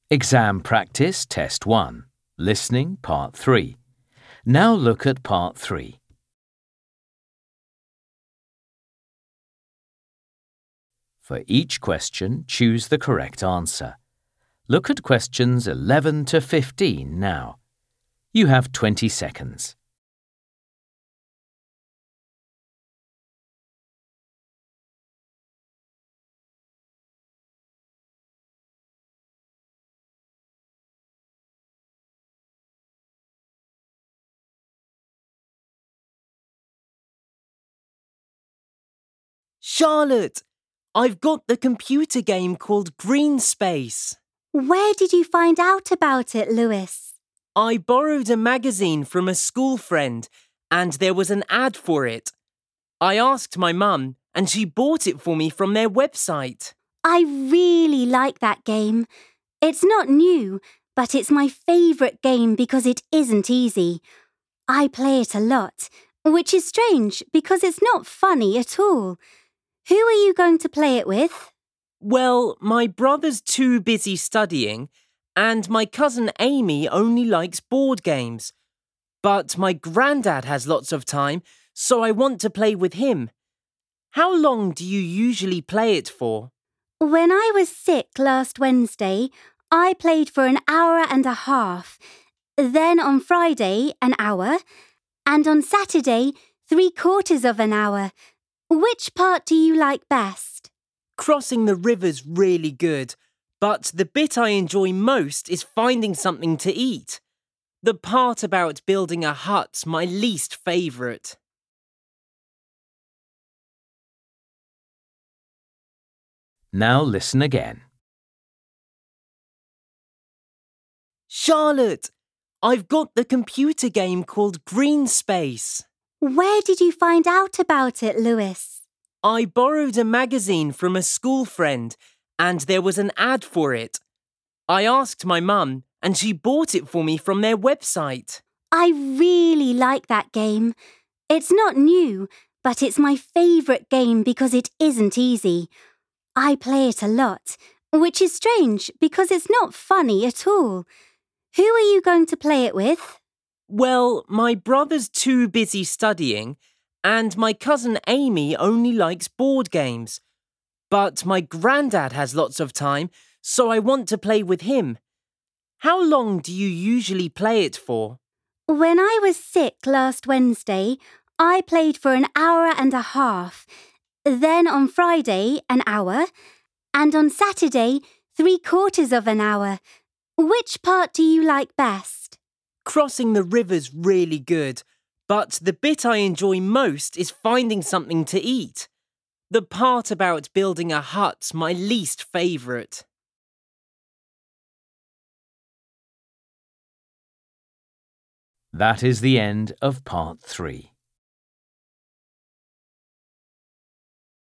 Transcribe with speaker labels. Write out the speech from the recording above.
Speaker 1: Exam Practice Test 1. Listening Part 3. Now look at Part 3. For each question, choose the correct answer. Look at questions 11 to 15 now. You have 20 seconds.
Speaker 2: Charlotte, I've got the computer game called Green Space.
Speaker 3: Where did you find out about it, Lewis?
Speaker 2: I borrowed a magazine from a school friend and there was an ad for it. I asked my mum and she bought it for me from their website.
Speaker 3: I really like that game. It's not new, but it's my favourite game because it isn't easy. I play it a lot, which is strange because it's not funny at all. Who are you going to play it with?
Speaker 2: Well, my brother's too busy studying and my cousin Amy only likes board games. But my granddad has lots of time, so I want to play with him. How long do you usually play it for?
Speaker 3: When I was sick last Wednesday, I played for an hour and a half. Then on Friday, an hour. And on Saturday, 3/4 of an hour. Which part do you like best?
Speaker 2: Crossing the river's really good, but the bit I enjoy most is finding something to eat. The part about building a hut's my least favourite.
Speaker 1: Now listen again.
Speaker 2: Charlotte, I've got the computer game called Green Space.
Speaker 3: Where did you find out about it, Lewis?
Speaker 2: I borrowed a magazine from a school friend and there was an ad for it. I asked my mum and she bought it for me from their website.
Speaker 3: I really like that game. It's not new, but it's my favourite game because it isn't easy. I play it a lot, which is strange because it's not funny at all. Who are you going to play it with?
Speaker 2: Well, my brother's too busy studying and my cousin Amy only likes board games. But my granddad has lots of time, so I want to play with him. How long do you usually play it for?
Speaker 3: When I was sick last Wednesday, I played for an hour and a half. Then on Friday, an hour. And on Saturday, 3/4 of an hour. Which part do you like best?
Speaker 2: Crossing the river's really good, but the bit I enjoy most is finding something to eat. The part about building a hut's my least favourite.
Speaker 1: That is the end of Part 3.